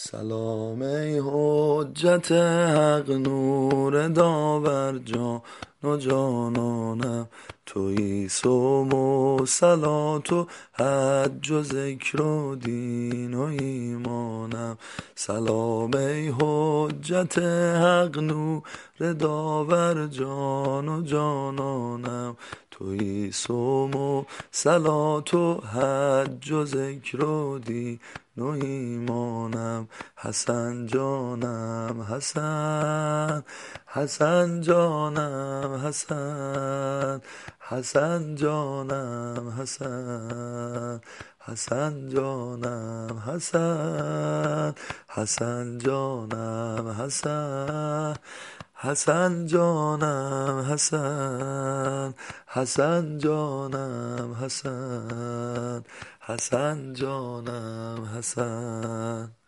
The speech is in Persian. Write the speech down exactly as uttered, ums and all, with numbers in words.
سلام ای حجت حق، نور داور، جان و جانانم تویی. صوم و صلات و حج و ذکر و دین و ایمانم. سلام ای حجت حق، نور داور، جان و جانانم تویی. صوم و صلات و حج و ذکر و دین و ایمانم. حسن جانم حسن، حسن جانم حسن، حسن جانم حسن، حسن جانم حسن، حسن جانم حسن، حسن جانم حسن، حسن جانم حسن، حسن جانم حسن.